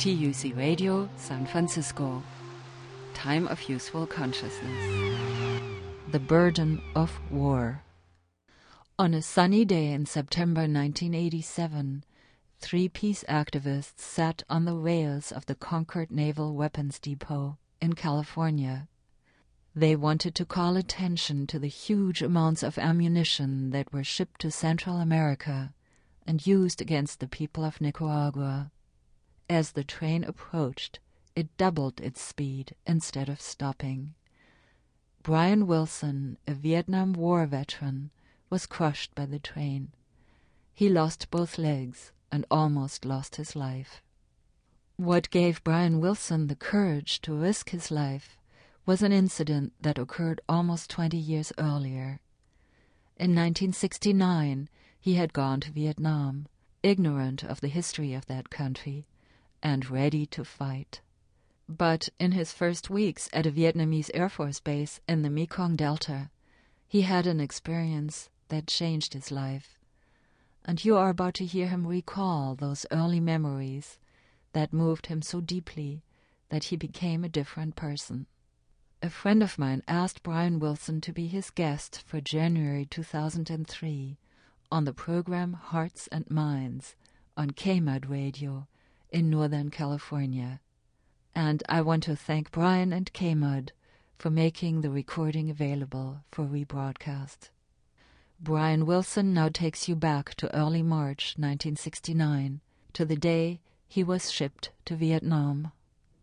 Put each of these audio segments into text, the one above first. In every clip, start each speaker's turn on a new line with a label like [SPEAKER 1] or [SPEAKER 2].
[SPEAKER 1] TUC Radio, San Francisco. Time of Useful Consciousness. The Burden of War. On a sunny day in September 1987, three peace activists sat on the rails of the Concord Naval Weapons Depot in California. They wanted to call attention to the huge amounts of ammunition that were shipped to Central America and used against the people of Nicaragua. As the train approached, it doubled its speed instead of stopping. Brian Wilson, a Vietnam War veteran, was crushed by the train. He lost both legs and almost lost his life. What gave Brian Wilson the courage to risk his life was an incident that occurred almost 20 years earlier. In 1969, he had gone to Vietnam, ignorant of the history of that country, and ready to fight. But in his first weeks at a Vietnamese Air Force base in the Mekong Delta, he had an experience that changed his life. And you are about to hear him recall those early memories that moved him so deeply that he became a different person. A friend of mine asked Brian Wilson to be his guest for January 2003 on the program Hearts and Minds on KMUD Radio in Northern California. And I want to thank Brian and KMUD for making the recording available for rebroadcast. Brian Wilson now takes you back to early March 1969, to the day he was shipped to Vietnam.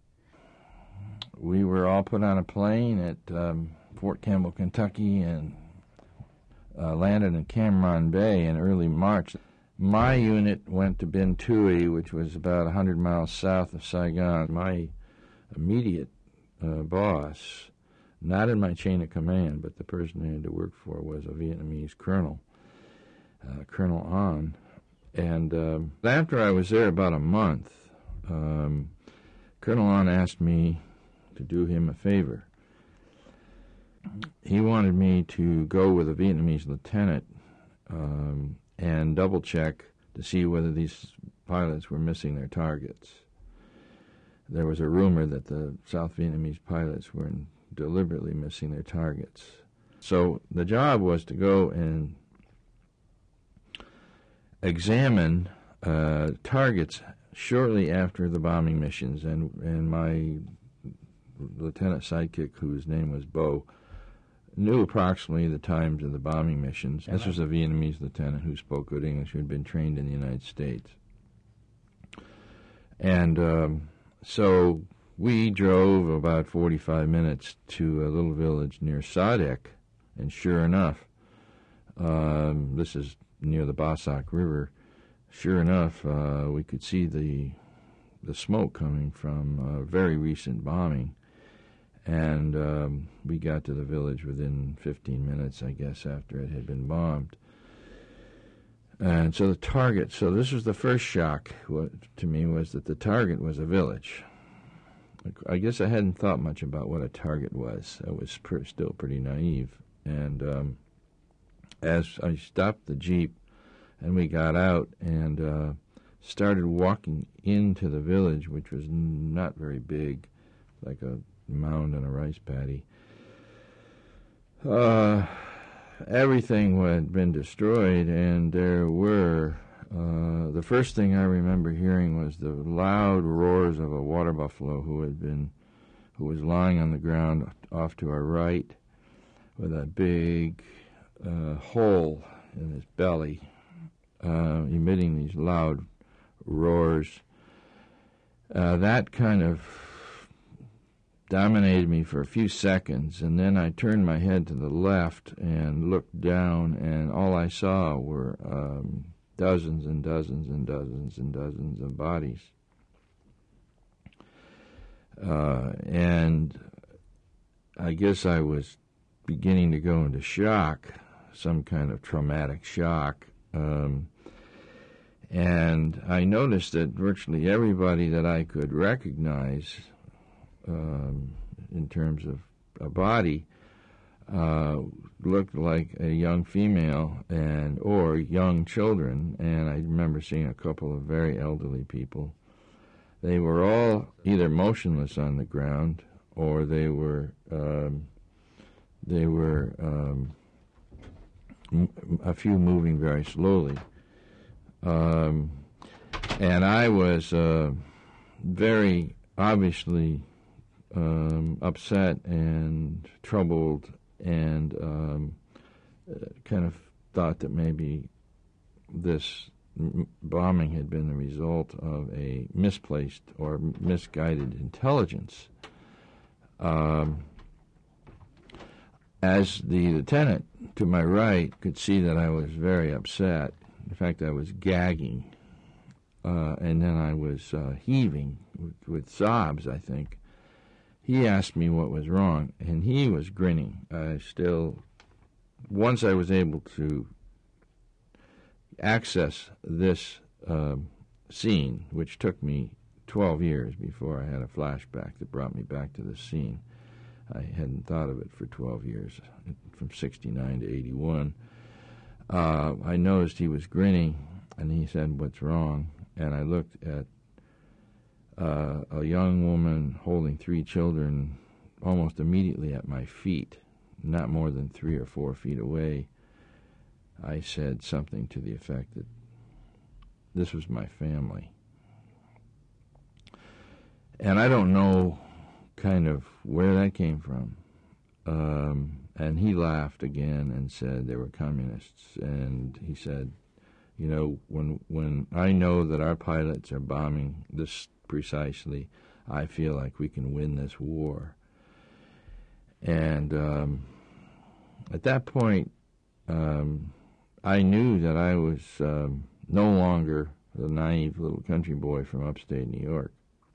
[SPEAKER 2] We were all put on a plane at Fort Campbell, Kentucky, and landed in Cam Ranh Bay in early March. My unit went to Binh Tui, which was about 100 miles south of Saigon. My immediate boss, not in my chain of command, but the person I had to work for, was a Vietnamese colonel, Colonel An. And after I was there about a month, Colonel An asked me to do him a favor. He wanted me to go with a Vietnamese lieutenant and double-check to see whether these pilots were missing their targets. There was a rumor that the South Vietnamese pilots were deliberately missing their targets. So the job was to go and examine targets shortly after the bombing missions, and my lieutenant sidekick, whose name was Bo, knew approximately the times of the bombing missions. This was a Vietnamese lieutenant who spoke good English, who had been trained in the United States. And so we drove about 45 minutes to a little village near Sadek, and sure enough, this is near the Basak River, sure enough, we could see the smoke coming from very recent bombing. And we got to the village within 15 minutes, I guess, after it had been bombed. And so this was the first shock to me, was that the target was a village. I guess I hadn't thought much about what a target was. I was still pretty naive. And as I stopped the Jeep and we got out and started walking into the village, which was not very big, like a mound and a rice paddy. Everything had been destroyed, and there were, the first thing I remember hearing was the loud roars of a water buffalo who was lying on the ground off to our right with a big hole in his belly, emitting these loud roars. That kind of dominated me for a few seconds, and then I turned my head to the left and looked down, and all I saw were dozens and dozens and dozens and dozens of bodies. And I guess I was beginning to go into shock, some kind of traumatic shock. And I noticed that virtually everybody that I could recognize in terms of a body looked like a young female or young children, and I remember seeing a couple of very elderly people They were all either motionless on the ground, or they were a few moving very slowly. And I was very obviously upset and troubled, and kind of thought that maybe this bombing had been the result of a misplaced or misguided intelligence. As the lieutenant to my right could see that I was very upset, in fact I was gagging, and then I was heaving with sobs, I think, he asked me what was wrong, and he was grinning. Once I was able to access this scene, which took me 12 years before I had a flashback that brought me back to this scene. I hadn't thought of it for 12 years, from 69 to 81. I noticed he was grinning, and he said, "What's wrong?" And I looked at a young woman holding 3 children almost immediately at my feet, not more than 3 or 4 feet away. I said something to the effect that this was my family. And I don't know kind of where that came from. And he laughed again and said they were communists. And he said, you know, when I know that our pilots are bombing this precisely, I feel like we can win this war. And at that point, I knew that I was no longer the naive little country boy from upstate New York.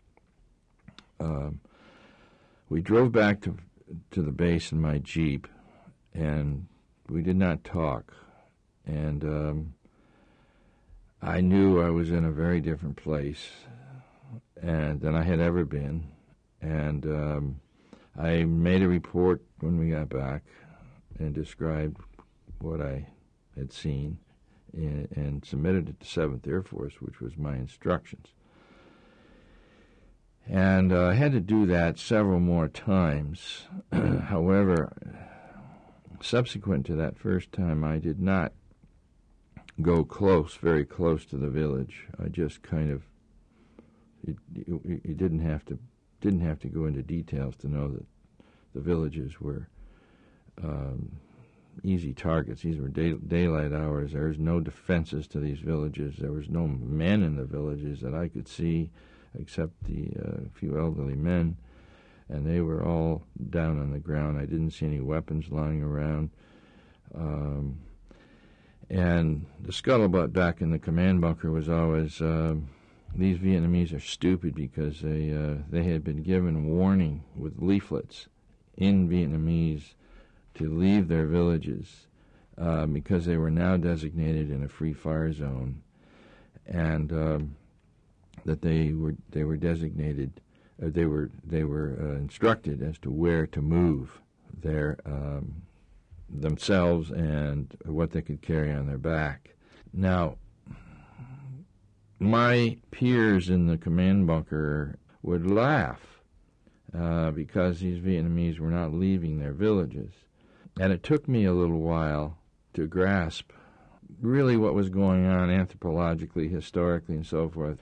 [SPEAKER 2] We drove back to the base in my Jeep, and we did not talk. And I knew I was in a very different place than I had ever been. And I made a report when we got back and described what I had seen and submitted it to 7th Air Force, which was my instructions. And I had to do that several more times. However, subsequent to that first time, I did not go very close to the village. I just kind of, you didn't have to go into details to know that the villages were easy targets. These were daylight hours. There was no defenses to these villages. There was no men in the villages that I could see, except the few elderly men, and they were all down on the ground. I didn't see any weapons lying around. And the scuttlebutt back in the command bunker was always, these Vietnamese are stupid because they had been given warning with leaflets in Vietnamese to leave their villages because they were now designated in a free fire zone, and that they were designated, they were instructed as to where to move their themselves and what they could carry on their back. Now, my peers in the command bunker would laugh because these Vietnamese were not leaving their villages. And it took me a little while to grasp really what was going on anthropologically, historically, and so forth.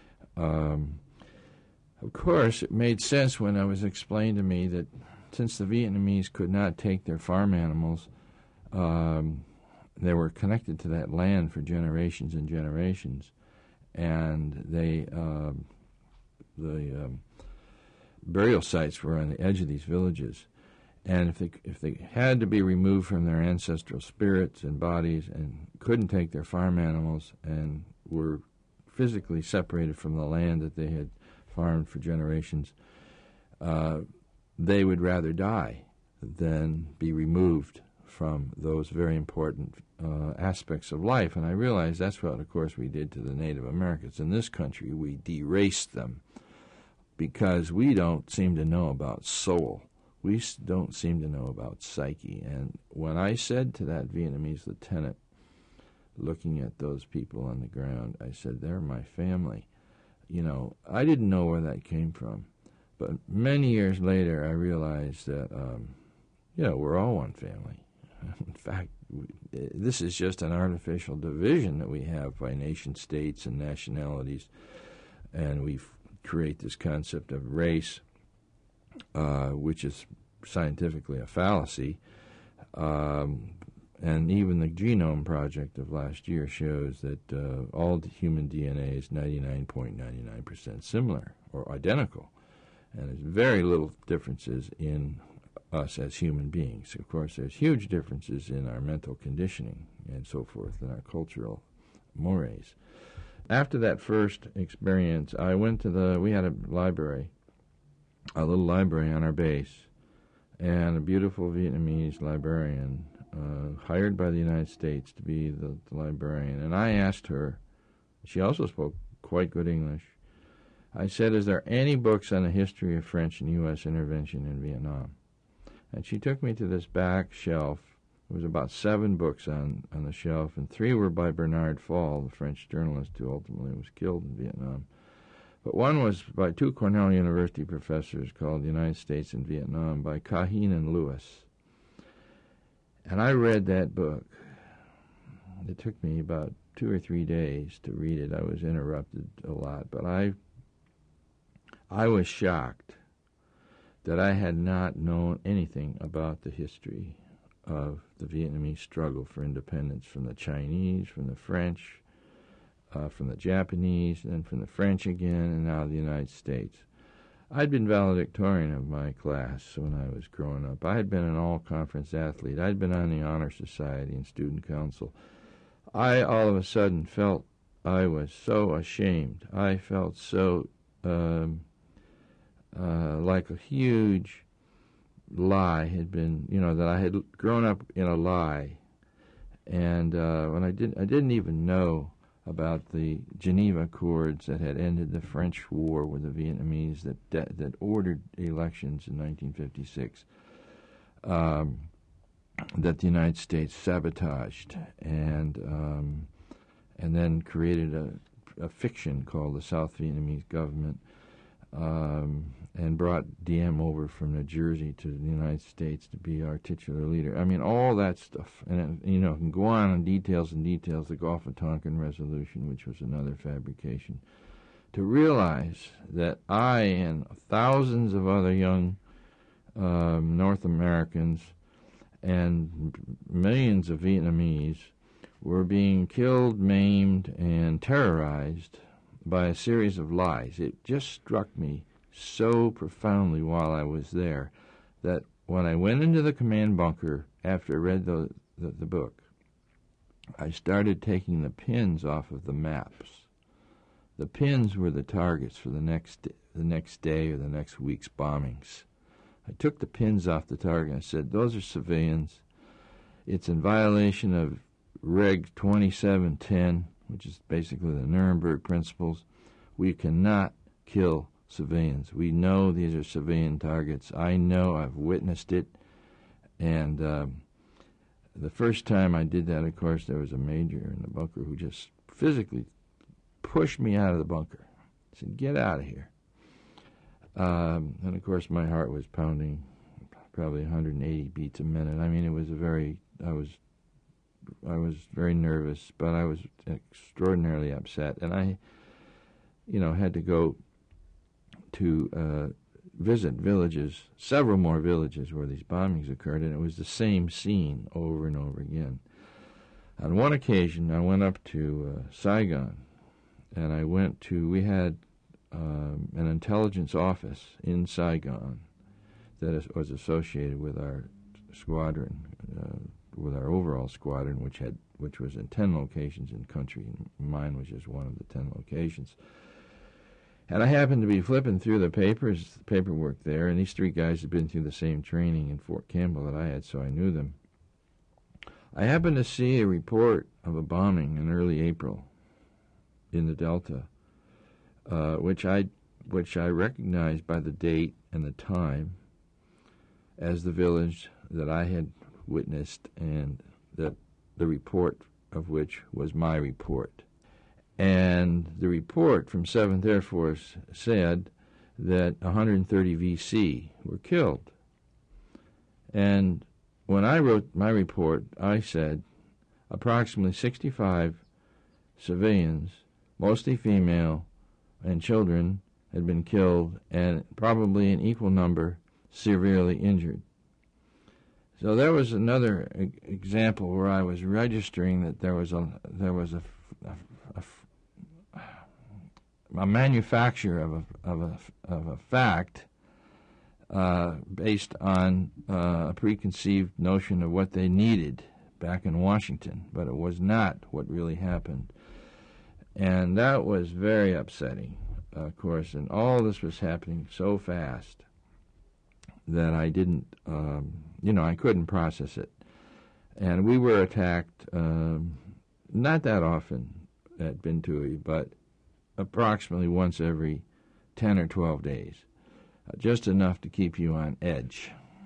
[SPEAKER 2] Of course, it made sense when it was explained to me that since the Vietnamese could not take their farm animals, they were connected to that land for generations and generations, and the burial sites were on the edge of these villages. And if they had to be removed from their ancestral spirits and bodies and couldn't take their farm animals and were physically separated from the land that they had farmed for generations, they would rather die than be removed from those very important aspects of life. And I realized that's what, of course, we did to the Native Americans. In this country, we deraced them because we don't seem to know about soul. We don't seem to know about psyche. And when I said to that Vietnamese lieutenant, looking at those people on the ground, I said, they're my family. I didn't know where that came from. But many years later, I realized that, we're all one family. In fact, this is just an artificial division that we have by nation states and nationalities, and we create this concept of race, which is scientifically a fallacy. And even the Genome Project of last year shows that all the human DNA is 99.99% similar or identical, and there's very little differences in us as human beings. Of course, there's huge differences in our mental conditioning and so forth, and our cultural mores. After that first experience, I went to we had a little library on our base, and a beautiful Vietnamese librarian hired by the United States to be the librarian. And I asked her, she also spoke quite good English, I said, is there any books on the history of French and U.S. intervention in Vietnam? And she took me to this back shelf. There was about 7 books on the shelf, and 3 were by Bernard Fall, the French journalist who ultimately was killed in Vietnam. But one was by 2 Cornell University professors called The United States in Vietnam by Cahin and Lewis. And I read that book. It took me about 2 or 3 days to read it. I was interrupted a lot, but I was shocked that I had not known anything about the history of the Vietnamese struggle for independence from the Chinese, from the French, from the Japanese, and then from the French again, and now the United States. I'd been valedictorian of my class when I was growing up. I had been an all-conference athlete. I'd been on the Honor Society and Student Council. I all of a sudden felt I was so ashamed. I felt so like a huge lie had been, that I had grown up in a lie. And when I didn't even know about the Geneva Accords that had ended the French war with the Vietnamese, that ordered elections in 1956, that the United States sabotaged and then created a fiction called the South Vietnamese government, and brought Diem over from New Jersey to the United States to be our titular leader. I mean, all that stuff. And, can go on in details and details, the Gulf of Tonkin Resolution, which was another fabrication, to realize that I and thousands of other young North Americans and millions of Vietnamese were being killed, maimed, and terrorized by a series of lies. It just struck me so profoundly while I was there that when I went into the command bunker after I read the book, I started taking the pins off of the maps. The pins were the targets for the next day or the next week's bombings. I took the pins off the target and I said, those are civilians. It's in violation of Reg 2710, which is basically the Nuremberg principles. We cannot kill civilians. We know these are civilian targets. I know, I've witnessed it. And the first time I did that, of course, there was a major in the bunker who just physically pushed me out of the bunker. He said, get out of here. And, of course, my heart was pounding probably 180 beats a minute. I mean, I was very nervous, but I was extraordinarily upset. And I, had to go to visit villages, several more villages where these bombings occurred, and it was the same scene over and over again. On one occasion, I went up to Saigon, and we had an intelligence office in Saigon that was associated with our squadron, with our overall squadron, which was in 10 locations in the country, and mine was just one of the 10 locations. And I happened to be flipping through the paperwork there, and these 3 guys had been through the same training in Fort Campbell that I had, so I knew them. I happened to see a report of a bombing in early April in the Delta, which I recognized by the date and the time as the village that I had witnessed, and that the report of which was my report. And the report from 7th Air Force said that 130 VC were killed. And when I wrote my report, I said approximately 65 civilians, mostly female, and children had been killed, and probably an equal number severely injured. So there was another example where I was registering that there was a manufacture of a fact based on a preconceived notion of what they needed back in Washington, but it was not what really happened. And that was very upsetting, of course, and all this was happening so fast that I didn't, I couldn't process it. And we were attacked not that often at Bintui, but approximately once every 10 or 12 days, just enough to keep you on edge.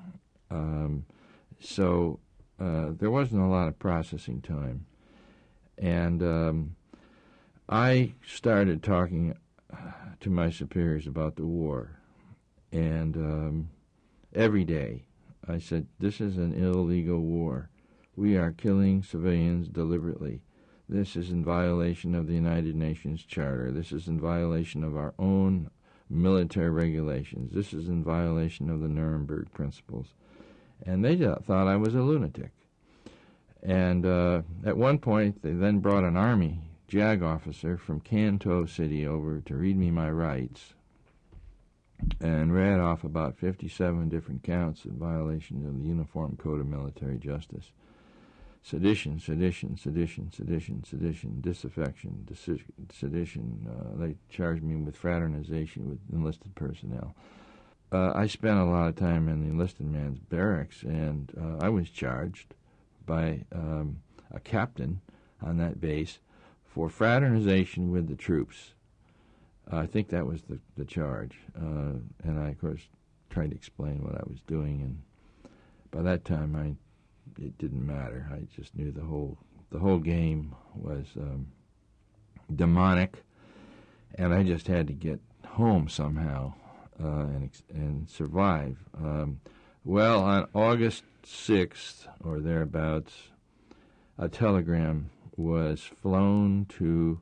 [SPEAKER 2] So there wasn't a lot of processing time. And I started talking to my superiors about the war. And every day I said, this is an illegal war. We are killing civilians deliberately. This is in violation of the United Nations Charter. This is in violation of our own military regulations. This is in violation of the Nuremberg principles. And they thought I was a lunatic. And at one point, they then brought an Army JAG officer from Kanto City over to read me my rights and read off about 57 different counts in violation of the Uniform Code of Military Justice. Sedition, sedition, sedition, sedition, sedition, disaffection, sedition. They charged me with fraternization with enlisted personnel. I spent a lot of time in the enlisted man's barracks, and I was charged by a captain on that base for fraternization with the troops. I think that was the charge. And I, of course, tried to explain what I was doing, and by that time it didn't matter. I just knew the whole game was demonic, and I just had to get home somehow and survive. Well, on August 6th or thereabouts, a telegram was flown to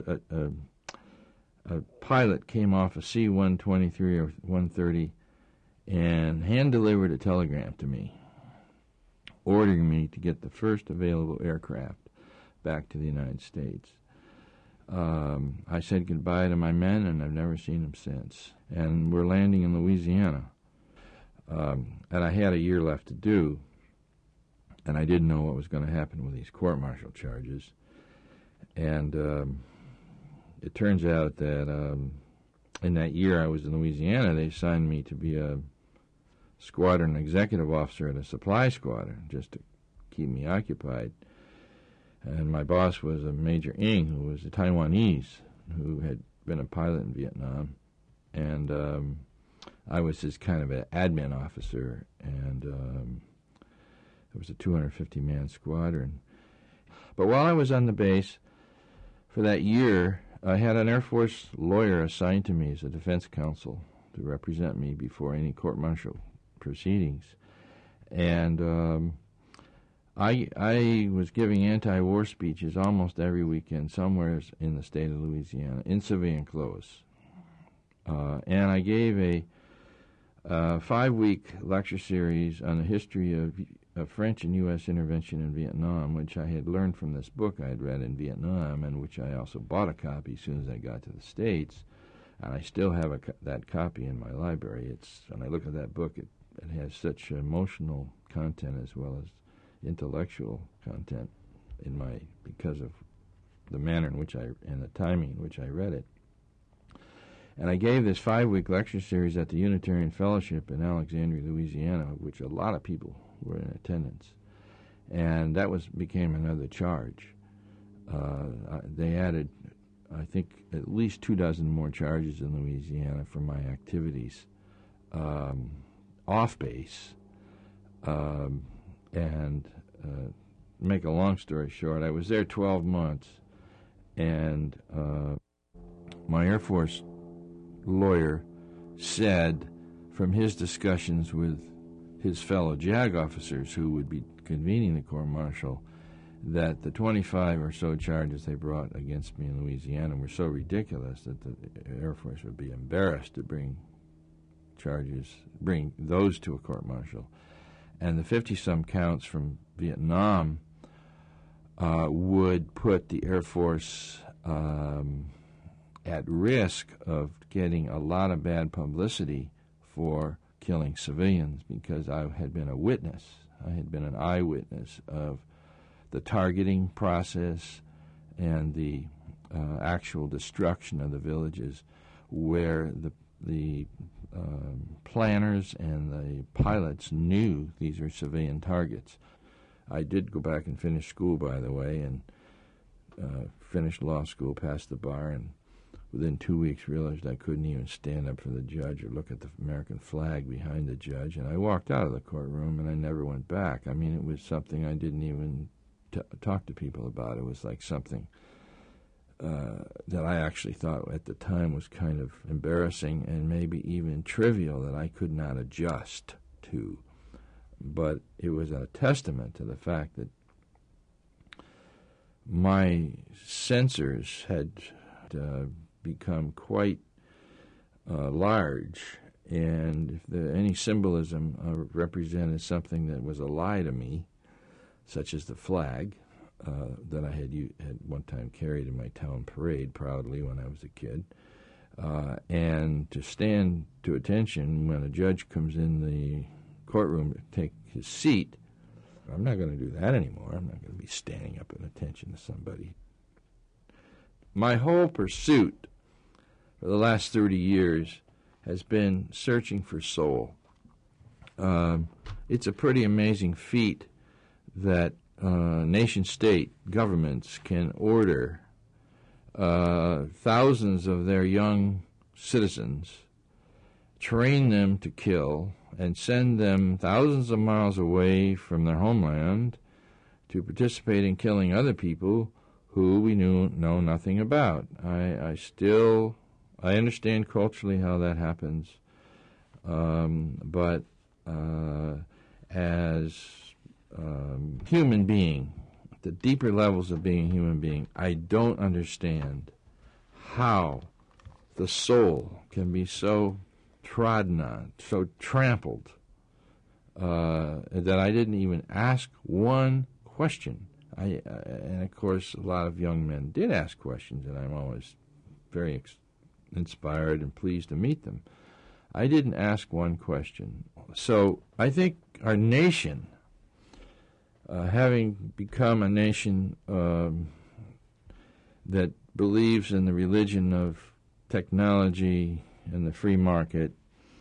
[SPEAKER 2] a pilot came off a C-123 or 130 and hand-delivered a telegram to me, ordering me to get the first available aircraft back to the United States. I said goodbye to my men, and I've never seen them since. And we're landing in Louisiana. And I had a year left to do, and I didn't know what was going to happen with these court-martial charges. And it turns out that in that year I was in Louisiana, they assigned me to be a squadron executive officer at a supply squadron just to keep me occupied. And my boss was a Major Ng, who was a Taiwanese, who had been a pilot in Vietnam. And I was his kind of an admin officer, and it was a 250-man squadron. But while I was on the base for that year, I had an Air Force lawyer assigned to me as a defense counsel to represent me before any court-martial proceedings. And I was giving anti-war speeches almost every weekend somewhere in the state of Louisiana in civilian clothes. And I gave a 5-week lecture series on the history of French and U.S. intervention in Vietnam, which I had learned from this book I had read in Vietnam, and which I also bought a copy as soon as I got to the States. And I still have that copy in my library. When I look at that book, it has such emotional content as well as intellectual content because of the manner in which and the timing in which I read it. And I gave this 5-week lecture series at the Unitarian Fellowship in Alexandria, Louisiana, which a lot of people were in attendance. And that became another charge. They added, I think, at least 24 more charges in Louisiana for my activities off base. And make a long story short, I was there 12 months, And my Air Force lawyer said from his discussions with his fellow JAG officers who would be convening the court-martial that the 25 or so charges they brought against me in Louisiana were so ridiculous that the Air Force would be embarrassed to bring those to a court-martial. And the 50-some counts from Vietnam would put the Air Force at risk of getting a lot of bad publicity for killing civilians, because I had been a witness. I had been an eyewitness of the targeting process and the actual destruction of the villages where the planners and the pilots knew these were civilian targets. I did go back and finish school, by the way, and finished law school, passed the bar, and within 2 weeks realized I couldn't even stand up for the judge or look at the American flag behind the judge, and I walked out of the courtroom and I never went back. I mean, it was something I didn't even talk to people about. It was like something that I actually thought at the time was kind of embarrassing and maybe even trivial that I could not adjust to. But it was a testament to the fact that my censors had become quite large, and if any symbolism represented something that was a lie to me, such as the flag that I had one time carried in my town parade proudly when I was a kid, and to stand to attention when a judge comes in the courtroom to take his seat, I'm not going to do that anymore. I'm not going to be standing up at attention to somebody. My whole pursuit for the last 30 years has been searching for soul. It's a pretty amazing feat that nation-state governments can order thousands of their young citizens, train them to kill, and send them thousands of miles away from their homeland to participate in killing other people who we know nothing about. I understand culturally how that happens, but as human being, the deeper levels of being a human being, I don't understand how the soul can be so trodden on, so trampled, that I didn't even ask one question. And of course, a lot of young men did ask questions, and I'm always very inspired and pleased to meet them. I didn't ask one question. So I think our nation, having become a nation that believes in the religion of technology and the free market,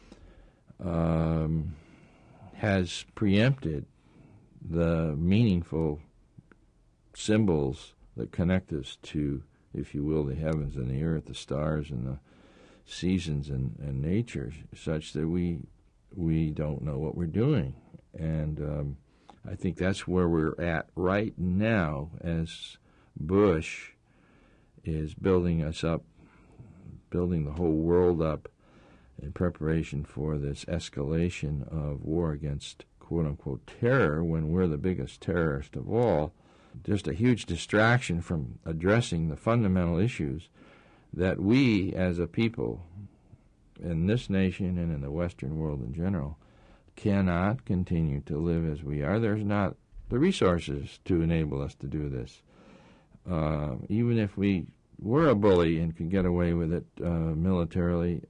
[SPEAKER 2] has preempted the meaningful symbols that connect us to, if you will, the heavens and the earth, the stars and the seasons and nature, such that we don't know what we're doing. And I think that's where we're at right now as Bush is building us up, building the whole world up in preparation for this escalation of war against quote-unquote terror, when we're the biggest terrorist of all. Just a huge distraction from addressing the fundamental issues that we as a people in this nation and in the Western world in general cannot continue to live as we are. There's not the resources to enable us to do this. Even if we were a bully and could get away with it militarily,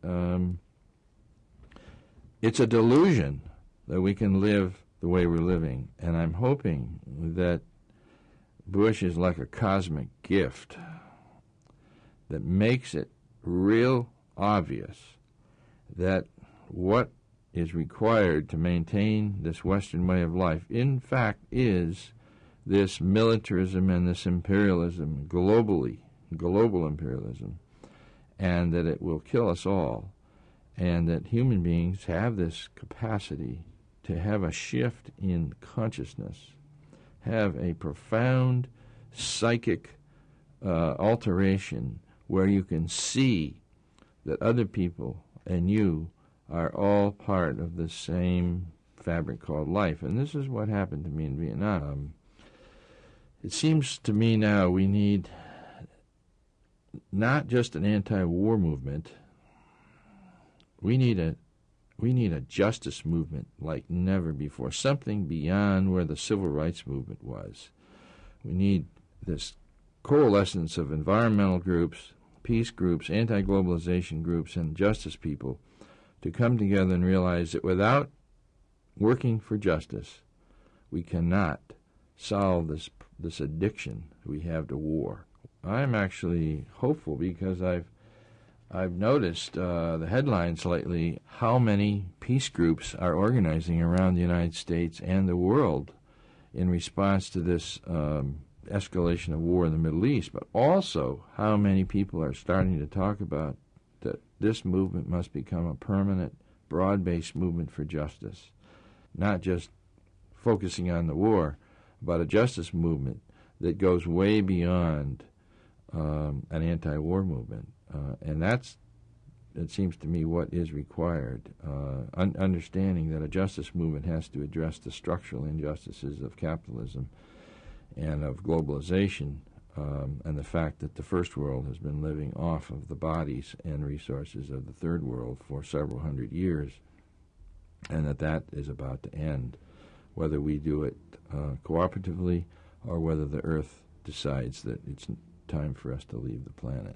[SPEAKER 2] it's a delusion that we can live the way we're living. And I'm hoping that Bush is like a cosmic gift that makes it real obvious that what is required to maintain this Western way of life, in fact, is this militarism and this imperialism, global imperialism, and that it will kill us all, and that human beings have this capacity to have a shift in consciousness, have a profound psychic alteration where you can see that other people and you are all part of the same fabric called life. And this is what happened to me in Vietnam. It seems to me now we need not just an anti-war movement. We need a justice movement like never before, something beyond where the civil rights movement was. We need this coalescence of environmental groups, peace groups, anti-globalization groups, and justice people to come together and realize that without working for justice, we cannot solve this addiction we have to war. I'm actually hopeful because I've noticed the headlines lately how many peace groups are organizing around the United States and the world in response to this escalation of war in the Middle East, but also how many people are starting to talk about that this movement must become a permanent, broad-based movement for justice, not just focusing on the war, but a justice movement that goes way beyond an anti-war movement. And that's, it seems to me, what is required, understanding that a justice movement has to address the structural injustices of capitalism and of globalization, and the fact that the first world has been living off of the bodies and resources of the third world for several hundred years, and that is about to end, whether we do it cooperatively or whether the Earth decides that it's time for us to leave the planet.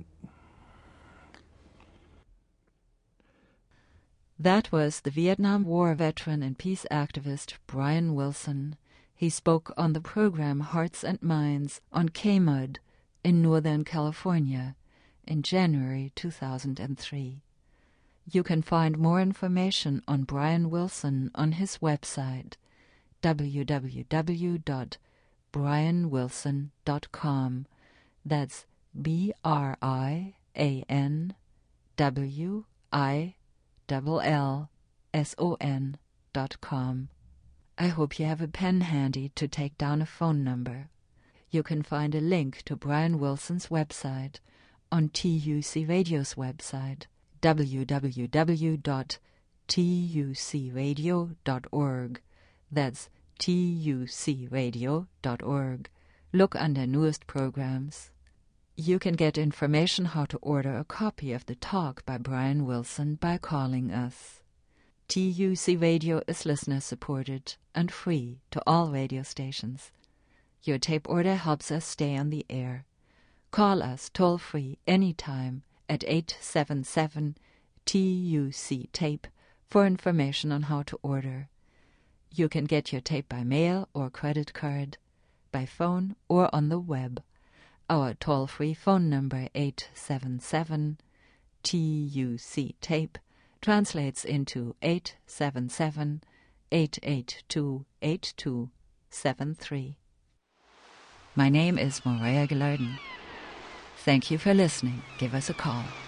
[SPEAKER 1] That was the Vietnam War veteran and peace activist Brian Wilson. He spoke on the program Hearts and Minds on KMUD in Northern California in January 2003. You can find more information on Brian Wilson on his website, www.brianwilson.com. That's BrianWilson.com. I hope you have a pen handy to take down a phone number. You can find a link to Brian Wilson's website on TUC Radio's website, www.tucradio.org. That's tucradio.org. Look under Newest Programs. You can get information how to order a copy of the talk by Brian Wilson by calling us. TUC Radio is listener-supported and free to all radio stations. Your tape order helps us stay on the air. Call us toll-free anytime at 877-TUC-TAPE for information on how to order. You can get your tape by mail or credit card, by phone or on the web. Our toll-free phone number 877-TUC-TAPE translates into 877-882-8273. My name is Maria Gilardin. Thank you for listening. Give us a call.